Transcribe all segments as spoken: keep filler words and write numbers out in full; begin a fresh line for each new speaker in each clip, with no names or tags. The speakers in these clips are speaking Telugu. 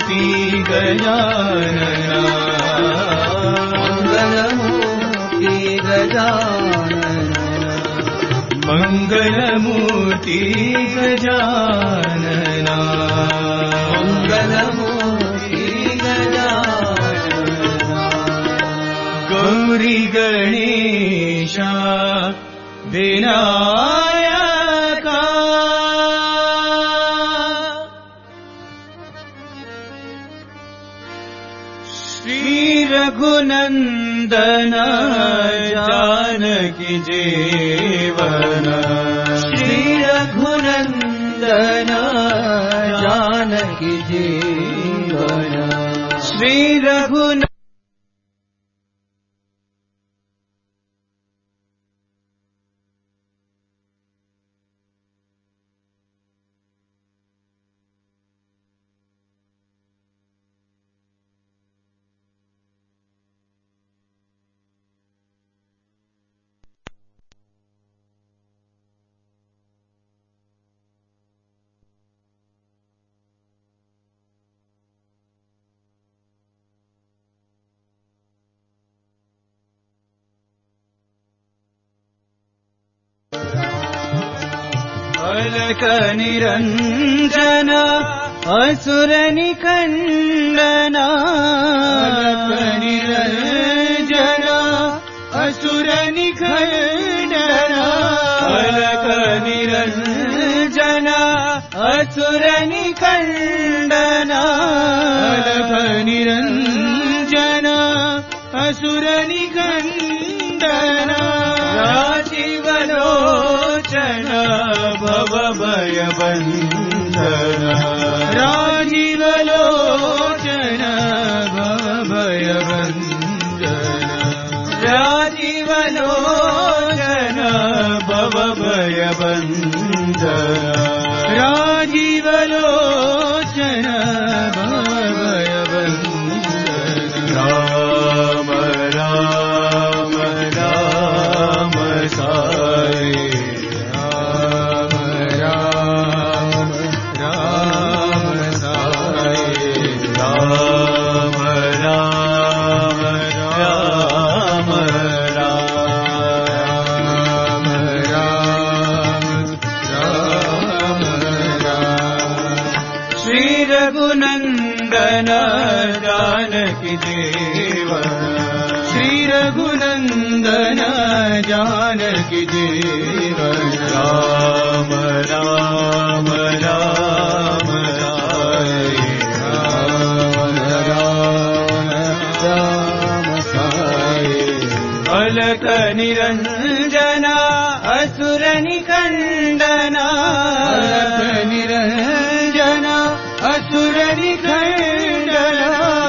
मंगलमूर्ति गजानना मंगलमूर्ति गजानना मंगलमूर्ति गजानना मंगलमूर्ति गजानना गौरी गणेशा विनायका श्री रघुनंदन जानकी जीवन श्री रघुनंदन जानकी जीवन श्री रघुन अलक निरंजन असुर निकंदना अलक निरंजन असुर निकंदना अलक निरंजन असुर निकंदना अलक निरंजन असुर निकंदना राजीवलोचन भवभय बंधन राजीवलोचन भवभय बंधन राजीवलोचन भवभय बंधन राजीवलोचन भवभय बंधन राम राम राम साई रघुनंदन जानकी जीवन श्री रघुनंदन जानकी जीवन राम राम राम साई राम राम राम साई अलक निरंजन असुर निकंदना अलक निरंजन असुर निकंदना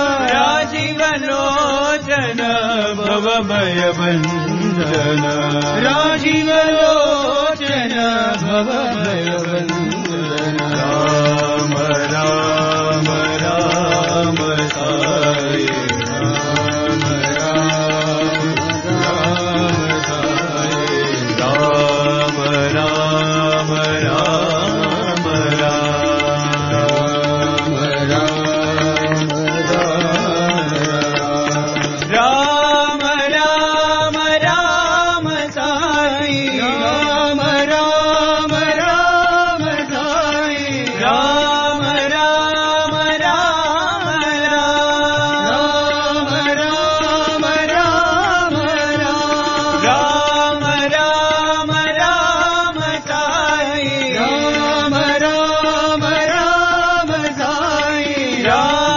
राजीवलोचन भवभय बंधन राजीवलोचन भवभय बंधन राम राम राम साई राम राम राम साई राम राम राम राम राम राम साई राम राम राम साई राम राम राम राम राम राम राम राम राम साई राम राम राम साई राम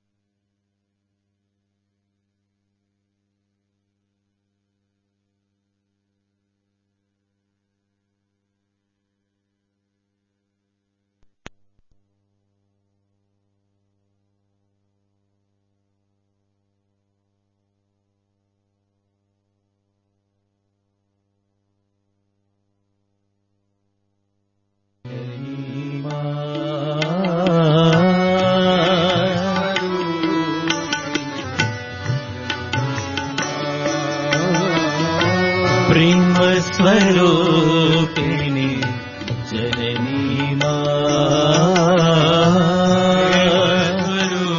प्रेम स्वरूपिणी जननी मां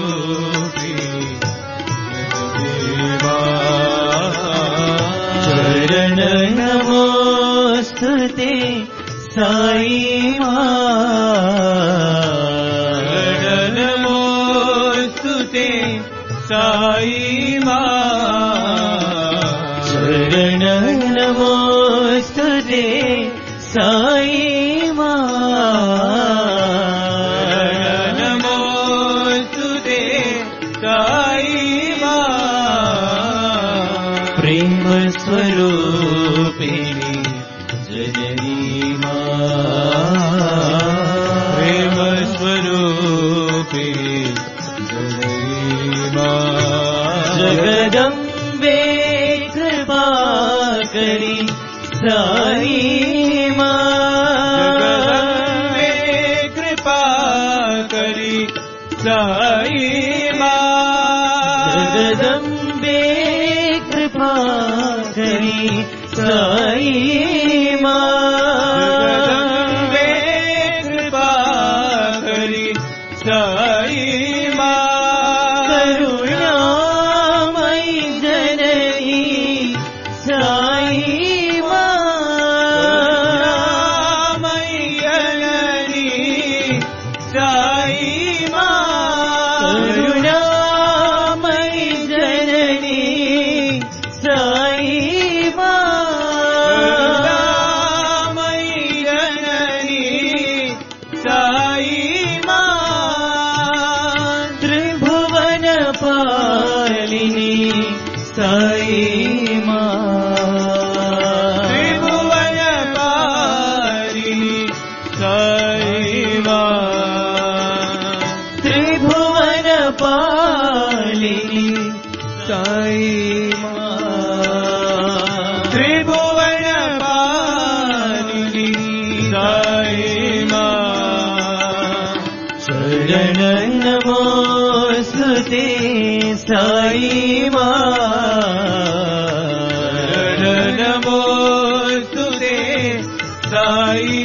साई मां
शरण नमोस्तुते साई मां
नमोस्तुते साई मां
प्रेम स्वरूपिणी जननी मां
प्रेम स्वरूपिणी जननी मां
जगदम्बे कृपा करी साई
जगदम्बे कृपा करी साई मां
जगदम्बे कृपा करी साई
जगदम्बे कृपा करी साई
करुणामयी जननी साई
करुणामयी जननी साई
करुणामयी जननी साई
करुणामयी जननी साई
त्रिभुवन पालिनी साई
त्रिभुवन पालिनी साई
त्रिभुवन पालिनी साई
त्रिभुवन पालिनी साई
शरण नमोस्तुते साई
शरण नमोस्तुते साई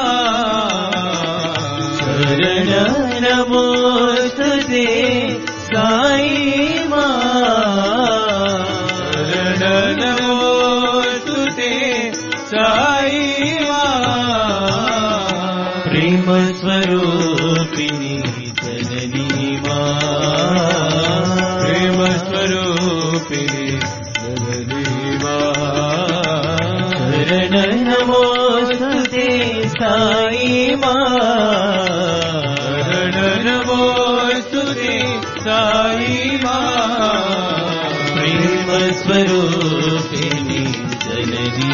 शरण नमोस्तुते साई
शरण नमोस्तुते साई
प्रेम स्वरूपिणी जननी
प्रेम स्वरूपिणी जननी
शरण नमोस्तुते साई
शरण नमोस्तुते साई
प्रेम स्वरूपिणी जननी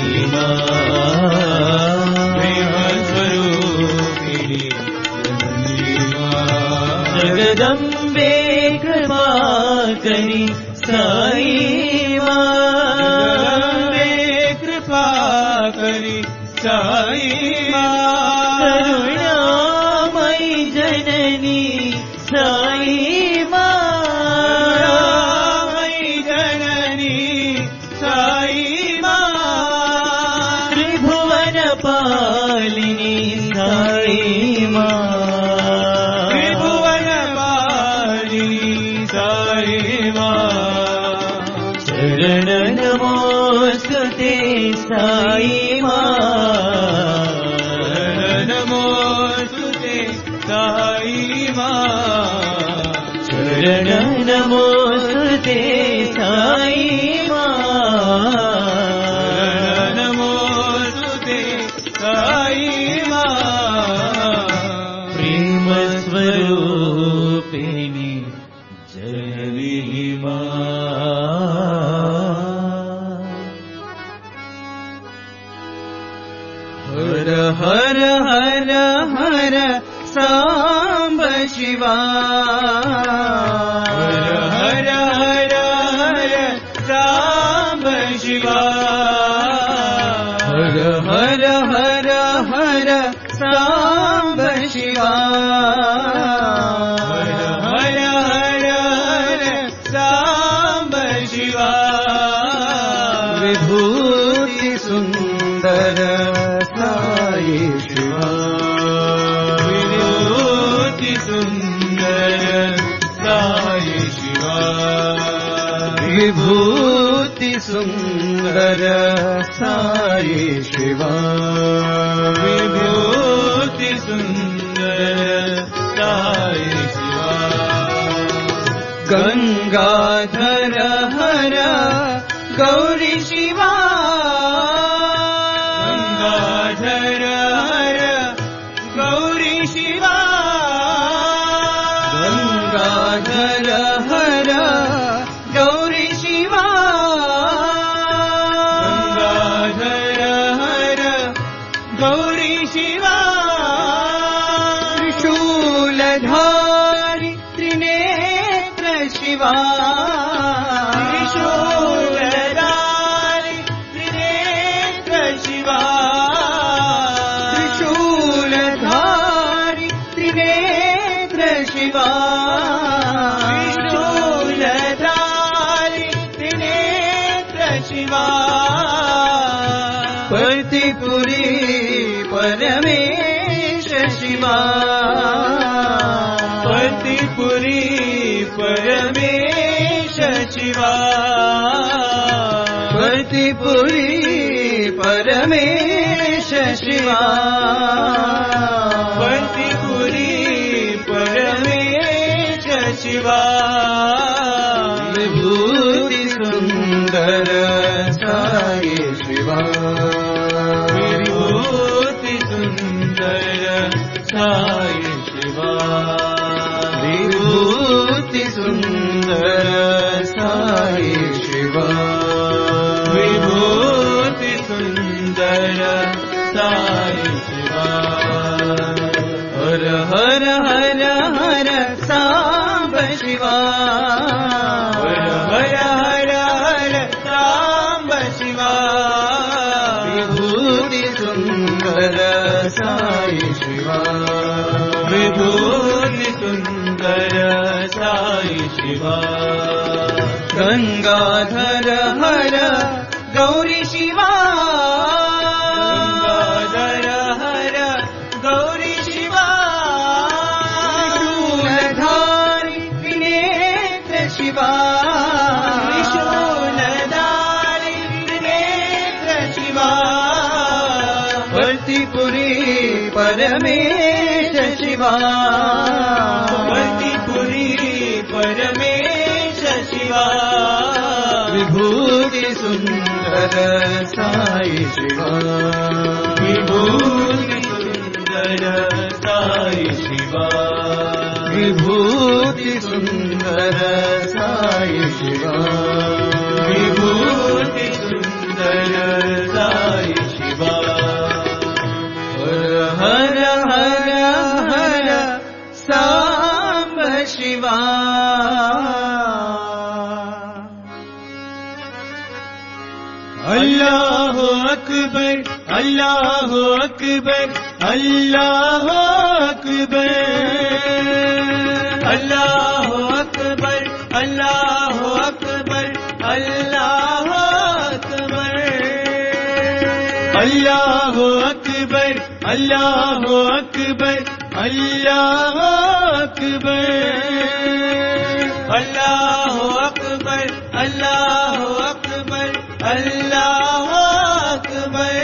प्रेम स्वरूपिणी जननी
जगदम्बे कृपा करी साई
जगदम्बे कृपा करी साई
करुणामयी जननी साई
करुणामयी जननी साई
त्रिभुवन पालिनी साई
त्रिभुवन पालिनी साई
शरण नमोस्तुते साई
शरण नमोस्तुते साई
शरण नमोस्तुते साई
शरण नमोस्तुते साई
प्रेम स्वरूपिणी जननी
हर हर हर हर सांब शिवा हर हर हर हर सांब शिवा हर हर हर हर सांब शिवा हर हर हर हर सांब शिवा विभूति सुंदर साई शिवा विभूति सुंदर साई शिवा विभूति सुंदर साई शिवा विभूति सुंदर साई शिवा गंगाधर हर गौरी शिवा गंगाधर हर गौरी शिवा गंगाधर हर गौरी शिवा गंगाधर हर गौरी शिवा त्रिशूलधारी त्रिनेत्र शिवा त्रिशूलधारी त्रिनेत्र शिवा त्रिशूलधारी त्रिनेत्र शिवा त्रिशूलधारी त्रिनेत्र शिवा पतिपुरी परमेश शिवा पतिपुरी परमेश शिवा पतिपुरी परमेश शिवा पतिपुरी परमेश शिवा विभूति सुंदर साई शिवा विभूति सुंदर साई शिवा विभूति सुंदर साई शिवा विभूति सुंदर साई शिवा हर हर हर हर सांब शिवा हर हर हर हर सांब शिवा विभूति सुंदर साई शिवा विभूति सुंदर साई शिवा गंगाधर हर गौरी शिवा गंगाधर हर गौरी शिवा त्रिशूलधारी त्रिनेत्र शिवा त्रिशूलधारी त्रिनेत्र शिवा पतिपुरी परमेश शिवा पतिपुरी परमेश शिवा विभूति सुंदर साई शिवा विभूति सुंदर साई शिवा विभूति सुंदर साई शिवा विभूति सुंदर साई शिवा हर हर हर सांब शिवा अल्लाह अकबर अल्लाह अकबर अल्लाह अकबर अल्लाह अकबर अल्लाह अकबर अल्लाह अकबर अल्लाह अकबर अल्लाह अकबर अल्लाह अकबर अल्लाह अकबर अल्लाह अकबर अल्लाह अकबर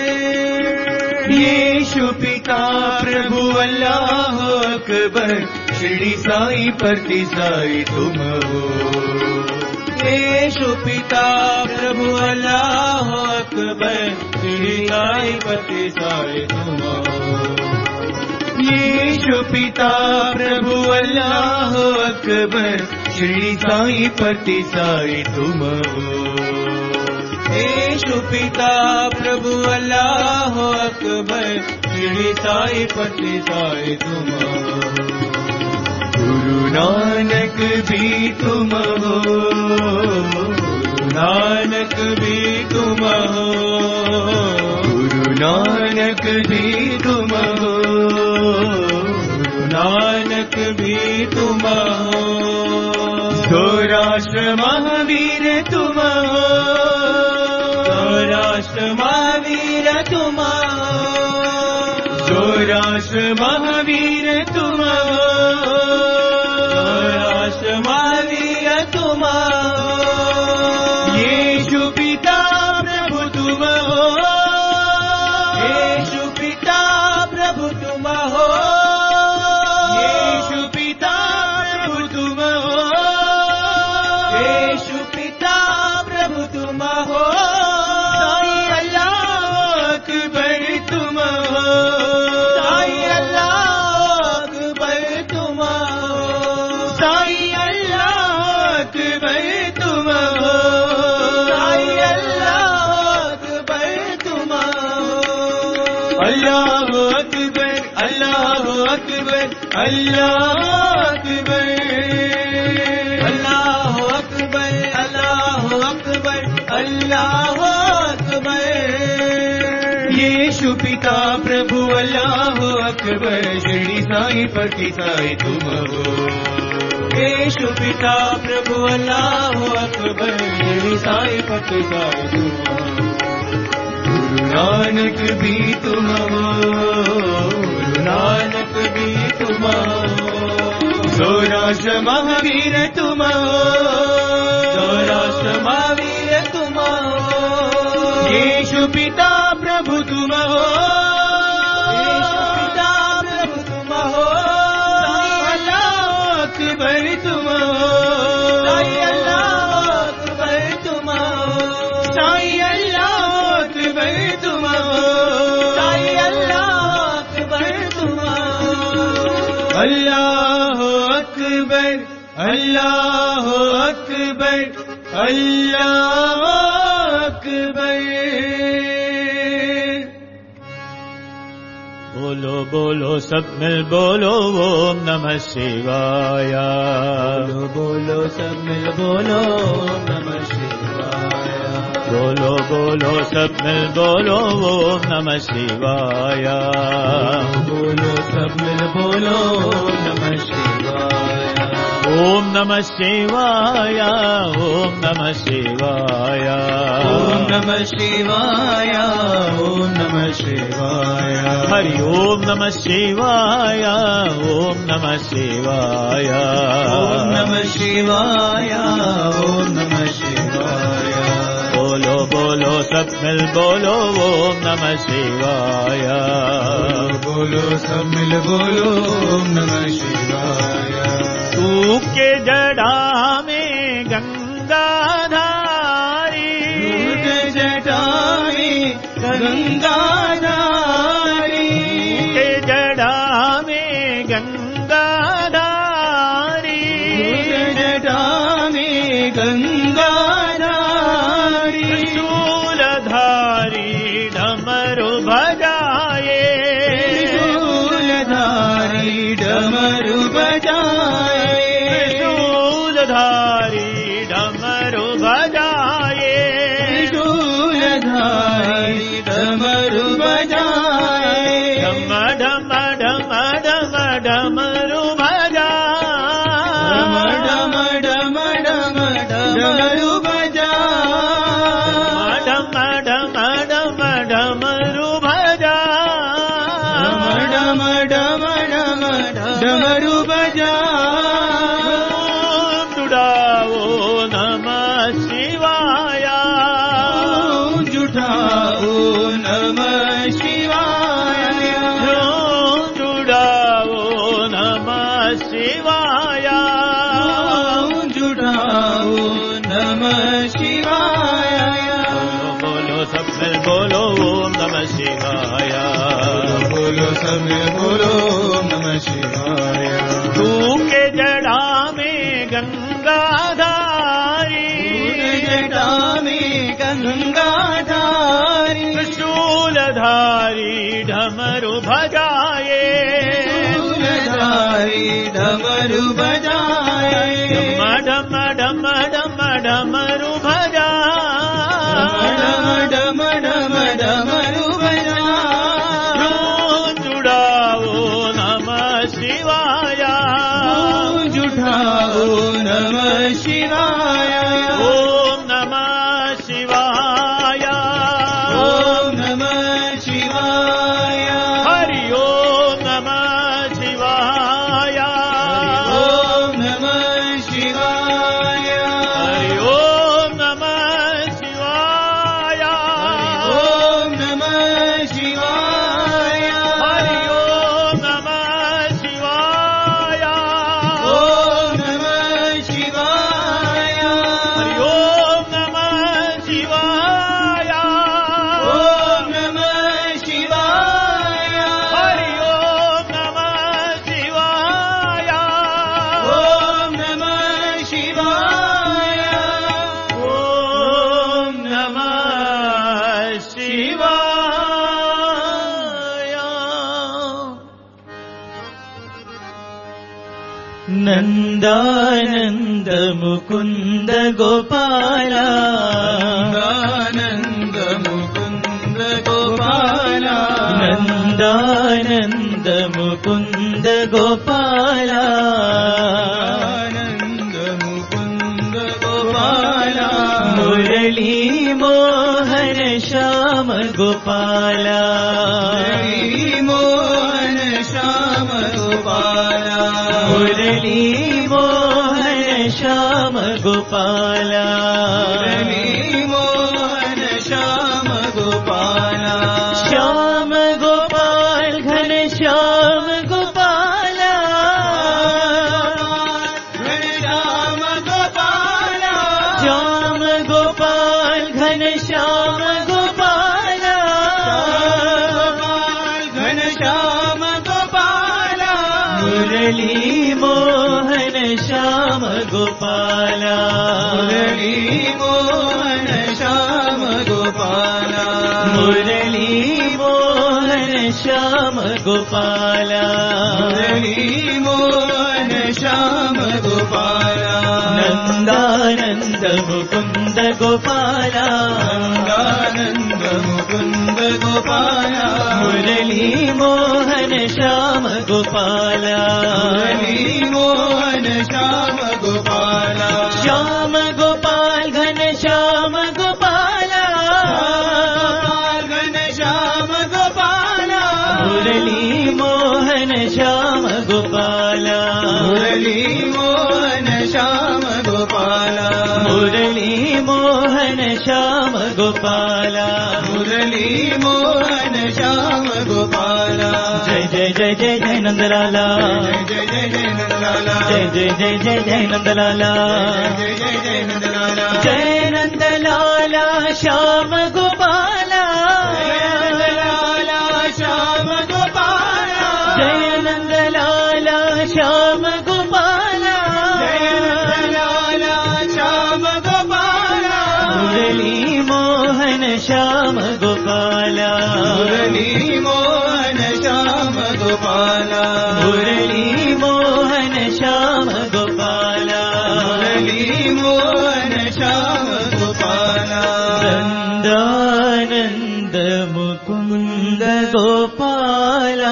यीशु पिता प्रभु अल्लाह अकबर शिरडी साई परती साई तुम हो यीशु पिता प्रभु अल्लाह अकबर शिरडी साई परती साई तुम हो यीशु पिता प्रभु अल्लाह अकबर शिरडी साई परती साई तुम हो यीशु पिता प्रभु अल्लाह अकबर शिरडी साई परती साई तुम हो गुरु नानक भी तुम हो गुरु नानक भी तुम हो गुरु नानक भी तुम हो गुरु नानक भी तुम हो सौराष्ट्र महावीर तुम हो सौराष्ट्र महावीर तुम हो सौराष्ट्र महावीर तुम हो सौराष्ट्र महावीर तुम हो यीशु पिता प्रभु तुम हो यीशु पिता प्रभु तुम हो यीशु पिता प्रभु तुम हो अल्लाह अकबर
अल्लाह अकबर अल्लाह अकबर अल्लाह अकबर
यीशु पिता प्रभु अल्लाह अकबर शिरडी साई पति साई तुम हो
यीशु पिता प्रभु अल्लाह अकबर
शिरडी साई पति साई तुम हो गुरु नानक भी तुम हो गुरु नानक भी तुम हो सौराष्ट्र महावीर तुम हो
सौराष्ट्र महावीर तुम हो
यीशु पिता प्रभु तुम हो
यीशु पिता प्रभु तुम हो
अल्लाह अकबर तुम हो
साई अल्लाह अकबर तुम हो
साई अल्लाह अकबर तुम हो
साई अल्लाह अकबर तुम हो
अल्लाह अकबर अल्लाह अकबर अल्लाह अकबर
बोलो बोलो सब मिल बोलो ओम नमः शिवाय
बोलो बोलो सब मिल बोलो ओम नमः शिवाय
बोलो बोलो सब मिल बोलो ओम नमः शिवाय
बोलो सब मिल बोलो ओम नमः शिवाय
ओम नमः शिवाय ओम नमः शिवाय
ओम नमः शिवाय ओम नमः शिवाय
हरि ओम नमः शिवाय ओम नमः शिवाय
ओम नमः शिवाय ओम नमः शिवाय
बोलो बोलो सब मिल बोलो ओम नमः शिवाय
बोलो सब मिल बोलो ओम नमः शिवाय
तू के जड़ा में गंगाधारी
जटा में गंगाधारी
के जड़ा में गंगाधारी
जटा में गंगाधारी
शूलधारी डमरू बजाए
शूलधारी डमरू बजाए
शूलधारी डमरू बजाए
शूलधारी डमरू बजाए
डम डम डम डम डमरू बजाए
डम डम डम डमरू बजाए
डम डम डम डमरू बजाए
डम डम डम डमरू बजाए
जुड़ाओ नमः शिवाय
जुटाओ नमः शिवाय
जुड़ाओ नमः शिवाय
जुटाओ नमः शिवाय
बोलो सब मिल बोलो ओम नमः शिवाय
बोलो सब मिल बोलो ओम नमः शिवाय
तू के जड़ा में गंगाधारी
जटा में गंगाधारी
शूलधारी डमरू बजाए
शूलधारी डमरू बजाए
डम डम डम डमरू बजाए
डम डम डमरू बजाए
जुड़ाओ नमः शिवाय
जुटाओ नमः शिवाय
ओम नमः शिवाय
ओम नमः शिवाय
हरि ओम नमः शिवाय
ओम नमः शिवाय
हरि ओम नमः शिवाय
ओम नमः शिवाय
हरि ओम नमः शिवाय
ओम नमः शिवाय
हरि ओम नमः शिवाय
ओम नमः शिवाय
हरि ओम नमः शिवाय
ओम नमः
నందానంద ముకుంద గోపాల
నందానంద ముకుంద గోపాల
నందానంద ముకుంద గోపాల
ఆనంద ముకుంద గోపాల
మురళీ మోహన శ్యామ గోపాల
మురళీ మోహన శ్యామ గోపాల
మురళీ మోహన శ్యామ గోపాల
మురళీ మోహన శ్యామ గోపాల
శ్యామ గోపాల్ ఘన శ్యామ గోపాల
ఘన శ్యామ గోపాల
శ్యామ గోపాల్ ఘన శ్యామ గోపాల
ఘన శ్యామ గోపాల
మురళీ మోహన శ్యామ గోపాల
మురళీ మోహన శ్యామ గోపాల
మురళీ మోహన శ్యామ గోపాల
మురళీ మోహన శ్యామ గోపాల
నందానంద ముకుంద గోపాల
నందానంద ముకుంద గోపాల
మురళీ మోహన శ్యామ గోపాల
మురళీ మోహన శ్యామ గోపాల
శ్యామ గోపాల్ ఘన శ్యామ గోపాల
ఘన శ్యామ గోపాల
మురళీ మోహన శ్యామ గోపాల
మురళీ మోహన శ్యామ గోపాల
మురళీ మోహన శ్యామ గోపాల
మురళీ మోహన శ్యామ గోపాల
జయ జయ జయ జయ జయ నందలాల
జయ జయ జయ నందలాల
జయ జయ జయ జయ జయ నందలాల
జయ జయ జయ నందలాల
జయ నందలాల శ్యామ గోపాల
నందలాల శ్యామ గోపాల
జయ నందలాల శ్యామ గోపాల
జయ నందలాల శ్యామ గోపాల
మురళీ మోహన శ్యామ గోపాల
మురళీ మోహన శ్యామ గోపాల
మురళీ మోహన శ్యామ గోపాల
మురళీ మోహన శ్యామ గోపాల
నందానంద ముకుంద గోపాల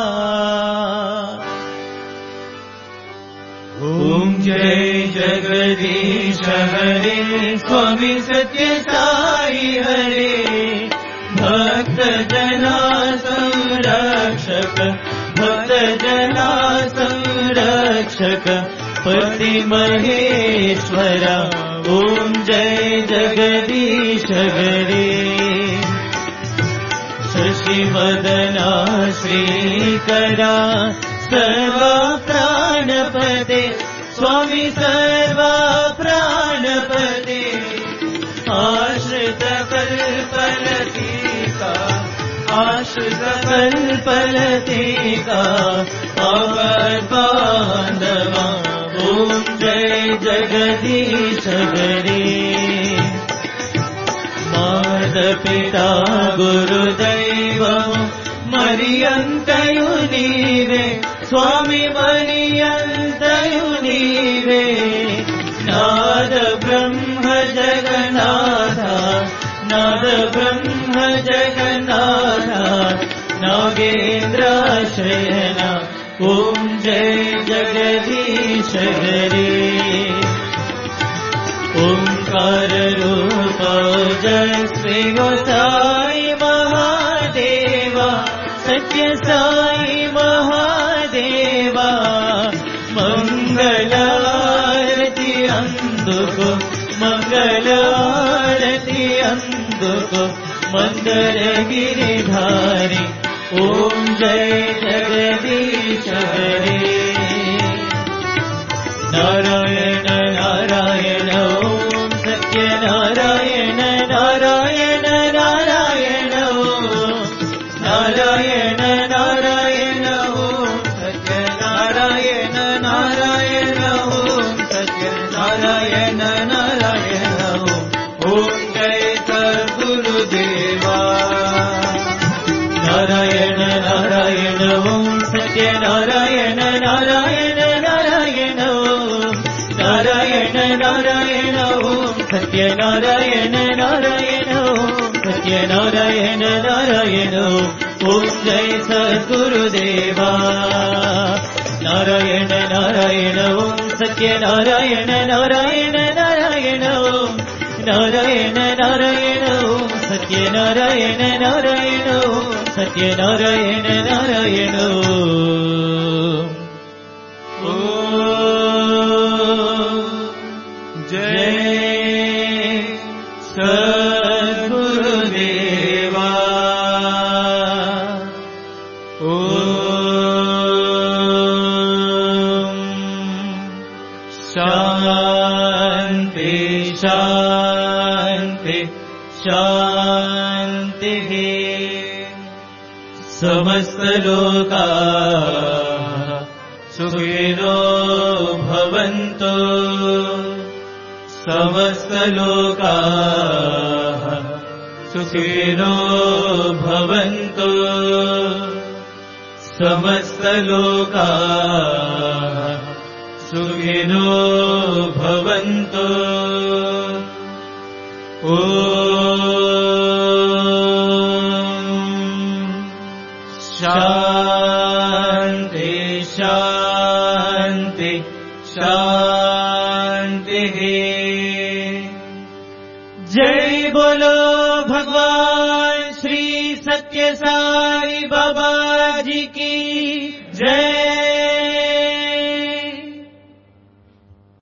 ఓం జయ జగదీశ హరే స్వామి సత్య సాయి హరే భక్త జనా సంరక్షక భక్త జనా
సంరక్షక పతి మహేశ్వర ఓం జయ జగదీశ హరే శశివదనా శ్రీకరా సర్వ ప్రాణపదే స్వామి సర్వ ప్రాణపదే ఆశ్రిత కల్పలతికా ఆశ్రిత కల్పలతికా అవబాంధవా ఓం జయ జగదీశ హరే మాతపితా గురుదైవం మరియంతయు నీవే స్వామి మరియంతయు నీవే నాద బ్రహ్మ జగన్నాథ నాద బ్రహ్మ జగన్నాథ నాగేంద్రాశ్రయణ ఓం జయ జగదీశ హరే ఓంकार रूप जय श्री साई महादेवा सत्य साई महादेवा मंगलारति अंदुको मंगलारति अंदुको मंदर गिरिधारी ओम जय जगदीश हरे नारायण नारायण ओम सत्य नारायण नारायण नारायण ओम नारायण नारायण ओम सत्य नारायण नारायण ओम सत्य नारायण नारायण ओम ओम जय सद्गुरुदेवा नारायण नारायण ओम सत्य नारायण नारायण नारायण ओम नारायण ओम सत्यनारायण नारायण ओम सत्यनारायण नारायण ओम जय सद्गुरुदेवा नारायण नारायण ओम सत्यनारायण नारायण नारायण ओम नारायण नारायण ओम सत्यनारायण नारायण ओम सत्यनारायण नारायण ओम
जय सद्गुरुदेवा शांति शांति शांति समस्त लोका सुखिनो भवन्तु समस्त लोका सुखिनो भवन्तु समस्त लोका सुखिनो भवन्तु शांति शांति शांति जय बोलो भगवान श्री सत्य साई बाबा जी की